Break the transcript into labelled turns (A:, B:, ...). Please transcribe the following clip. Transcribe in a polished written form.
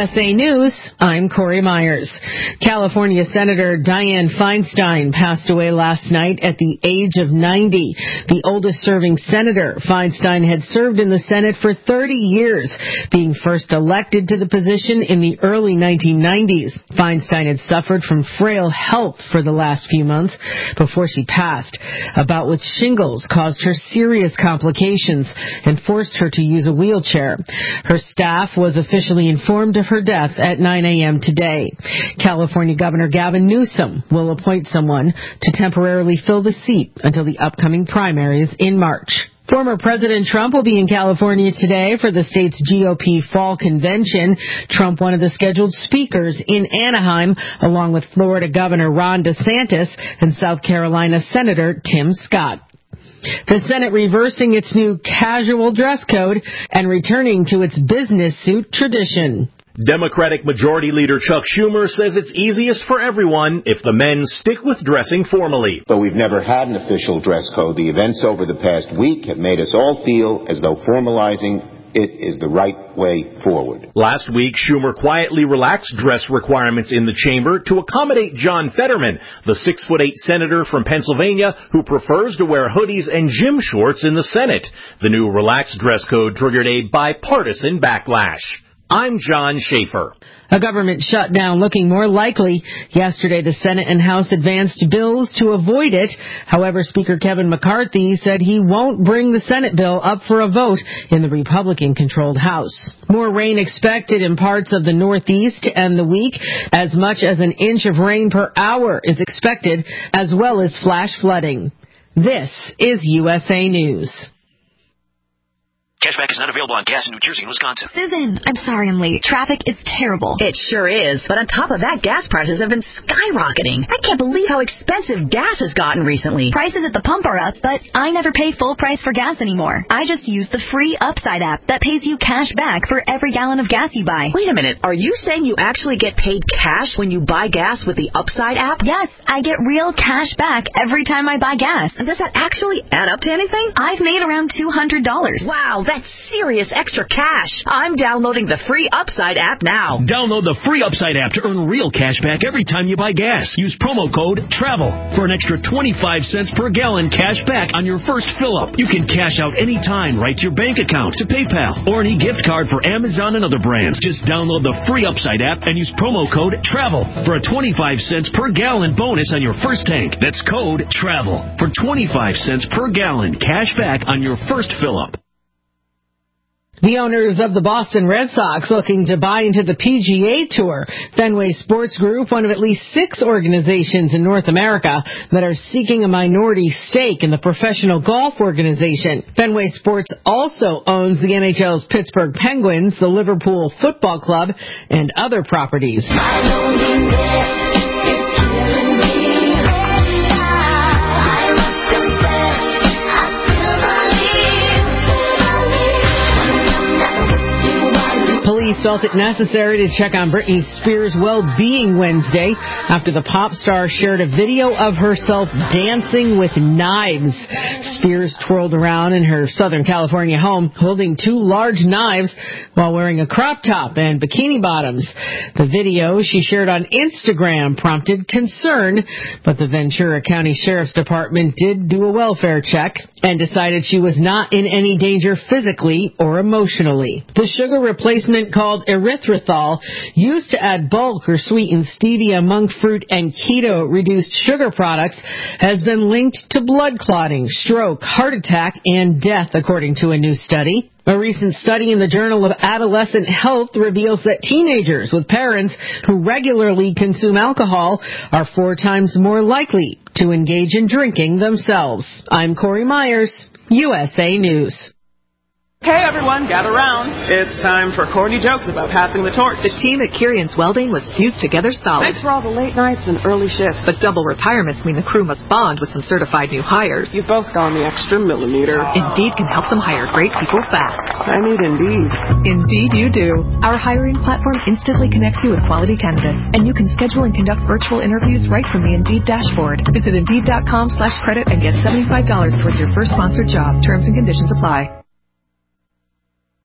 A: USA News, I'm Corey Myers. California Senator Dianne Feinstein passed away last night at the age of 90. The oldest serving senator, Feinstein had served in the Senate for 30 years, being first elected to the position in the early 1990s. Feinstein had suffered from frail health for the last few months before she passed. A bout with shingles caused her serious complications and forced her to use a wheelchair. Her staff was officially informed of her death at 9 a.m. today. California Governor Gavin Newsom will appoint someone to temporarily fill the seat until the upcoming primaries in March. Former President Trump will be in California today for the state's GOP fall convention. Trump, one of the scheduled speakers in Anaheim, along with Florida Governor Ron DeSantis and South Carolina Senator Tim Scott. The Senate reversing its new casual dress code and returning to its business suit tradition.
B: Democratic Majority Leader Chuck Schumer says it's easiest for everyone if the men stick with dressing formally.
C: Though we've never had an official dress code, the events over the past week have made us all feel as though formalizing it is the right way forward.
B: Last week, Schumer quietly relaxed dress requirements in the chamber to accommodate John Fetterman, the 6'8" senator from Pennsylvania who prefers to wear hoodies and gym shorts in the Senate. The new relaxed dress code triggered a bipartisan backlash. I'm John Schaefer.
A: A government shutdown looking more likely. Yesterday, the Senate and House advanced bills to avoid it. However, Speaker Kevin McCarthy said he won't bring the Senate bill up for a vote in the Republican-controlled House. More rain expected in parts of the Northeast to end the week. As much as an inch of rain per hour is expected, as well as flash flooding. This is USA News.
D: Cashback is not available on gas in New Jersey and Wisconsin.
E: Susan, I'm sorry I'm late. Traffic is terrible.
F: It sure is. But on top of that, gas prices have been skyrocketing. I can't believe how expensive gas has gotten recently.
E: Prices at the pump are up, but I never pay full price for gas anymore. I just use the free Upside app that pays you cash back for every gallon of gas you buy.
F: Wait a minute. Are you saying you actually get paid cash when you buy gas with the Upside app?
E: Yes, I get real cash back every time I buy gas.
F: And does that actually add up to anything?
E: I've made around $200.
F: Wow, that's serious extra cash. I'm downloading the free Upside app now.
G: Download the free Upside app to earn real cash back every time you buy gas. Use promo code TRAVEL for an extra 25 cents per gallon cash back on your first fill-up. You can cash out anytime right to your bank account, to PayPal, or any gift card for Amazon and other brands. Just download the free Upside app and use promo code TRAVEL for a 25 cents per gallon bonus on your first tank. That's code TRAVEL for 25 cents per gallon cash back on your first fill-up.
A: The owners of the Boston Red Sox looking to buy into the PGA Tour. Fenway Sports Group, one of at least 6 organizations in North America that are seeking a minority stake in the professional golf organization. Fenway Sports also owns the NHL's Pittsburgh Penguins, the Liverpool Football Club, and other properties. Police felt it necessary to check on Britney Spears' well-being Wednesday after the pop star shared a video of herself dancing with knives. Spears twirled around in her Southern California home holding 2 large knives while wearing a crop top and bikini bottoms. The video she shared on Instagram prompted concern, but the Ventura County Sheriff's Department did do a welfare check and decided she was not in any danger physically or emotionally. The sugar replacement called erythritol, used to add bulk or sweeten stevia, monk fruit, and keto-reduced sugar products, has been linked to blood clotting, stroke, heart attack, and death, according to a new study. A recent study in the Journal of Adolescent Health reveals that teenagers with parents who regularly consume alcohol are 4 times more likely to engage in drinking themselves. I'm Corey Myers, USA News.
H: Hey everyone, gather round. It's time for corny jokes about passing the torch.
I: The team at Kirian's Welding was fused together solid.
H: Thanks for all the late nights and early shifts.
I: But double retirements mean the crew must bond with some certified new hires.
H: You've both gone the extra millimeter.
I: Indeed can help them hire great people fast.
H: I need Indeed.
I: Indeed you do. Our hiring platform instantly connects you with quality candidates, and you can schedule and conduct virtual interviews right from the Indeed dashboard. Visit Indeed.com/credit and get $75 towards your first sponsored job. Terms and conditions apply.